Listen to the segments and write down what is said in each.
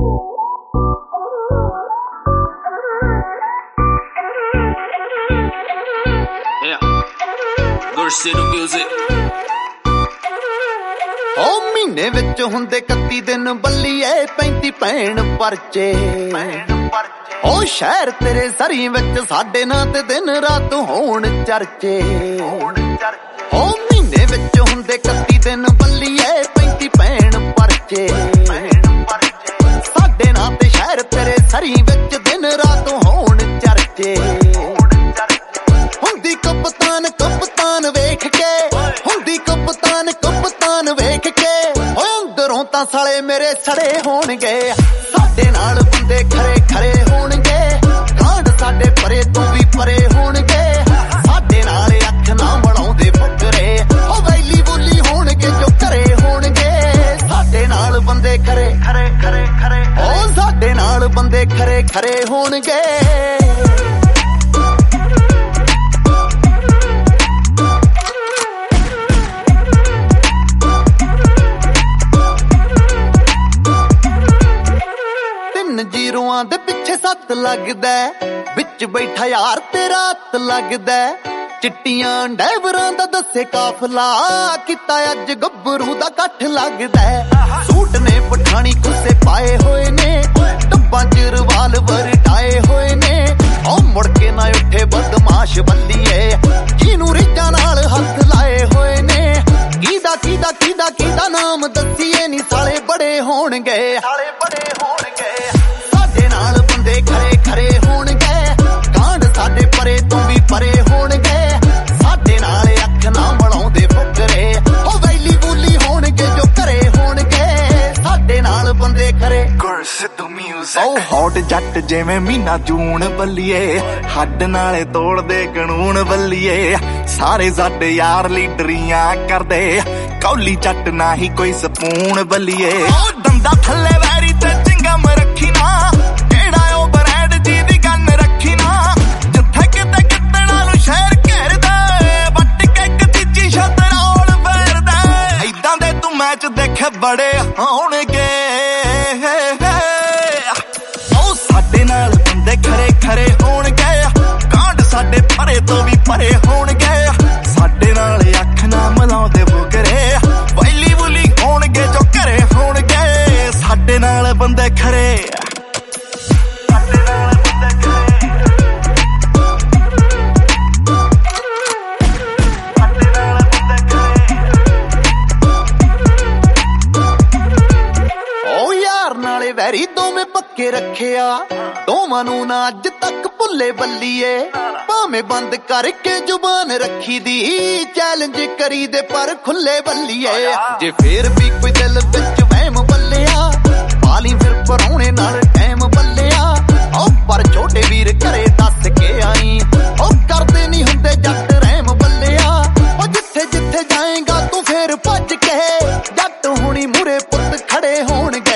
ਮਹੀਨੇ ਵਿੱਚ ਹੁੰਦੇ 31 ਦਿਨ ਬੱਲੀਏ 35 ਭੈਣ ਪਰਚੇ ਉਹ ਸ਼ਹਿਰ ਤੇਰੇ ਸਰੀ ਵਿੱਚ ਸਾਡੇ ਨਾਂ ਤੇ ਦਿਨ ਰਾਤ ਹੋਣ ਚਰਚੇ ਉਹ ਮਹੀਨੇ ਵਿੱਚ ਹੁੰਦੇ 31 ਦਿਨ ਬੱਲੀਏ 35 ਭੈਣ ਪਰਚੇ ਸਾਡੇ ਨਾਂ ਤੇ ਸ਼ਹਿਰ ਤੇਰੇ ਸਰੀ ਵਿੱਚ ਦਿਨ ਰਾਤ ਹੋਣ ਚਰਚੇ ਹੁੰਦੀ ਕਪਤਾਨ ਕਪਤਾਨ ਵੇਖ ਕੇ ਹੁੰਦੀ ਕਪਤਾਨ ਕਪਤਾਨ ਵੇਖ ਕੇ ਅੰਦਰੋਂ ਤਾਂ ਸਾਲੇ ਮੇਰੇ ਸੜੇ ਹੋਣਗੇ ਸਾਡੇ ਨਾਲ ਬੰਦੇ ਖਰੇ ਖਰੇ ਹੋਣਗੇ ਕਾਂਡ ਸਾਡੇ ਪਰੇ ਤੋਂ ਵੀ ਪਰੇ ਹੋਣਗੇ ਸਾਡੇ ਨਾਲ ਅੱਖ ਨਾ ਮਲਾਉਂਦੇ ਫੁਕਰੇ ਉਹ ਵੈਲੀ ਬੋਲੀ ਹੋਣਗੇ ਜੋ ਘਰੇ ਹੋਣਗੇ ਸਾਡੇ ਨਾਲ ਬੰਦੇ ਖਰੇ ਖਰੇ ਖਰੇ ਖਰੇ ਉਹ ਸਾਡੇ ਨਾਲ ਬੰਦੇ ਖਰੇ ਖਰੇ ਹੋਣਗੇ ਜੀਰੋਆਂ ਦੇ ਪਿੱਛੇ 7 ਲੱਗਦਾ ਵਿੱਚ ਬੈਠਾ ਯਾਰ ਤੇ ਰਾਤ ਲੱਗਦਾ ਚਿੱਟੀਆਂ ਡਰਾਈਵਰਾਂ ਦਾ ਦੱਸੇ ਕਾਫਲਾ ਕੀਤਾ ਅੱਜ ਗੱਭਰੂ ਦਾ ਇਕੱਠ ਲੱਗਦਾ ਸੂਟ ਨੇ ਪਠਾਣੀ ਕੁੱਸੇ ਪਾਏ ਹੋਏ ਨੇ ਡੱਬਾਂ ਚ ਰਿਵਾਲਵਰ ਟਾਏ ਹੋਏ ਨੇ ਉਹ ਮੁੜ ਕੇ ਨਾ ਉੱਠੇ ਬਦਮਾਸ਼ ਬੱਲੀਏ ਜਿਹਨੂੰ ਰੀਝਾਂ ਨਾਲ ਹੱਥ ਲਾਏ ਹੋਏ ਨੇ ਕਿਹਦਾ ਕਿਹਦਾ ਕਿਹਦਾ ਕਿਹਦਾ ਨਾਮ ਦੱਸੀਏ ਨੀ ਸਾਲੇ ਬੜੇ ਹੋਣਗੇ ਸਾਲੇ ਬੜੇ ਹੋਣਗੇ ਸਾਡੇ ਨਾਲ ਬੰਦੇ ਖਰੇ ਖਰੇ ਹੋਣਗੇ ਕਾਂਡ ਸਾਡੇ ਪਰੇ ਤੋਂ ਵੀ ਪਰੇ ਹੋਣਗੇ ਸਾਡੇ ਨਾਲ ਅੱਖ ਨਾ ਮਲਾਉਂਦੇ ਫੁਕਰੇ ਉਹ ਵੈਲੀ ਬੋਲੀ ਹੋਣਗੇ ਜੋ ਘਰੇ ਹੋਣਗੇ ਸਾਡੇ ਨਾਲ ਬੰਦੇ ਖਰੇ ਸਿੱਧੂ ਮਿਊਜ਼ਿਕ ਉਹ ਹੌਟ ਜੱਟ ਜਿਵੇਂ ਮਹੀਨਾ ਜੂਨ ਬੱਲੀਏ ਹੱਡ ਨਾਲੇ ਤੋੜਦੇ ਕਾਨੂੰਨ ਬੱਲੀਏ ਸਾਰੇ ਸਾਡੇ ਯਾਰ ਲੀਡਰੀਆਂ ਕਰਦੇ ਕੌਲੀ ਚੱਟ ਨਾ ਹੀ ਕੋਈ ਸਪੂਨ ਬੱਲੀਏ ਉਹ ਦੰਦਾ ਥੱਲੇ ਵੈਰੀ ਤੇ ਚਿੰਗਮ ਰੱਖੀ ਨਾ ਕਿਹੜਾ ਉਹ ਬਰੈਡ ਜੀ ਦੀ ਗੰਨ ਰੱਖੀ ਨਾ ਜਿੱਥੇ ਕਿਤੇ ਕਿਤਣਾ ਨੂੰ ਸ਼ਹਿਰ ਘੇਰਦਾ ਵੱਟ ਕੇ ਇੱਕ ਤੀਜੀ ਸ਼ਤਰੌਲ ਫੇਰਦਾ ਏਦਾਂ ਦੇ ਤੂੰ ਮੈਚ ਦੇਖੇ ਬੜੇ ਹੋਣਗੇ ਉਹ ਸਾਡੇ ਨਾਲ ਬੰਦੇ ਖਰੇ ਖਰੇ ਹੋਣਗੇ ਕਾਂਡ ਸਾਡੇ ਪਰੇ ਤੋਂ ਵੀ ਪਰੇ ਹੋਣਗੇ ਸਾਡੇ ਨਾਲ ਅੱਖ ਨਾ ਮਲਾਉਂਦੇ ਫੁਕਰੇ ਵੈਲੀ ਬੁਲੀ ਹੋਣਗੇ ਜੋ ਘਰੇ ਹੋਣਗੇ ਸਾਡੇ ਨਾਲ ਬੰਦੇ ਖਰੇ ਵੈਰੀ ਦੋਵੇਂ ਪੱਕੇ ਰੱਖਿਆ ਦੋਵਾਂ ਨੂੰ ਨਾ ਅੱਜ ਤੱਕ ਭੁੱਲੇ ਬੱਲੀਏ ਭਾਵੇਂ ਬੰਦ ਕਰਕੇ ਜ਼ੁਬਾਨ ਰੱਖੀ ਦੀ ਚੈਲੰਜ ਕਰੀ ਦੇ ਪਰ ਖੁੱਲੇ ਬੱਲੀਏ ਜੇ ਫੇਰ ਵੀ ਕੋਈ ਦਿਲ ਵਿੱਚ ਵਹਿਮ ਬੱਲਿਆ ਪਾਲੀ ਫਿਰ ਪਰੌਣੇ ਨਾਲ ਟਾਈਮ ਬੱਲਿਆ ਉਹ ਪਰ ਛੋਟੇ ਵੀਰ ਘਰੇ ਦੱਸ ਕੇ ਆਈ ਉਹ ਕਰਦੇ ਨਹੀਂ ਹੁੰਦੇ ਜੱਟ ਰਹਿਮ ਬੱਲਿਆ ਉਹ ਜਿੱਥੇ ਜਿੱਥੇ ਜਾਏਗਾ ਤੂੰ ਫੇਰ ਭੱਜ ਕੇ ਜੱਟ ਹੁਣੀ ਮੂਰੇ ਪੁੱਤ ਖੜੇ ਹੋਣਗੇ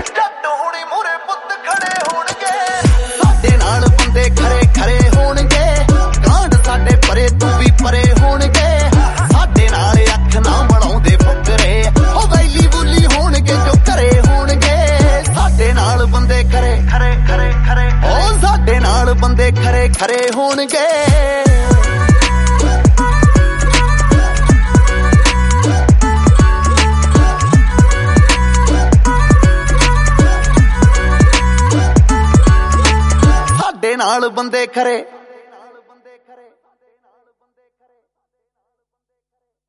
ਖਰੇ ਖਰੇ ਹੋਣਗੇ ਕਾਂਡ ਸਾਡੇ ਪਰੇ ਤੋਂ ਵੀ ਪਰੇ ਹੋਣਗੇ ਸਾਡੇ ਨਾਲ ਅੱਖ ਨਾ ਮਲਾਉਂਦੇ ਫੁਕਰੇ ਉਹ ਵੈਲੀ ਬੋਲੀ ਹੋਣਗੇ ਜੋ ਘਰੇ ਹੋਣਗੇ ਸਾਡੇ ਨਾਲ ਬੰਦੇ ਖਰੇ ਖਰੇ ਖਰੇ ਖਰੇ ਉਹ ਸਾਡੇ ਨਾਲ ਬੰਦੇ ਖਰੇ ਖਰੇ ਹੋਣਗੇ ਨਾਲ ਬੰਦੇ ਖਰੇ